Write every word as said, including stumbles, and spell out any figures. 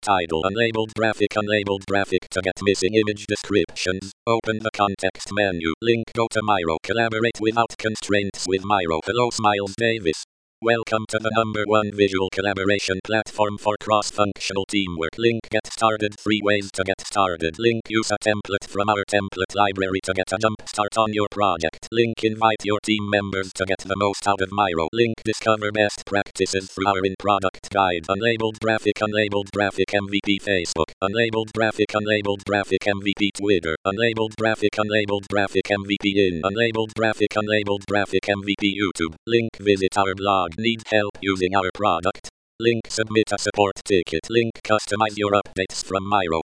title unlabeled graphic unlabeled graphic to get missing image descriptions. Open the context menu. Link go to Miro. Collaborate without constraints with Miro. Hello Smiles Davis. Welcome to the number one visual collaboration platform for cross-functional teamwork. Link get started. Three ways to get started. Link use a template from our template library to get a jump start on your project. Link invite your team members to get the most out of Miro. Link discover best practices through our in-product guide. Unlabeled graphic unlabeled graphic M V P Facebook. Unlabeled graphic unlabeled graphic M V P Twitter. Unlabeled graphic unlabeled graphic M V P in. Unlabeled graphic unlabeled graphic M V P YouTube. Link visit our blog. Need help using our product? Link submit a support ticket. Link customize your updates from Miro.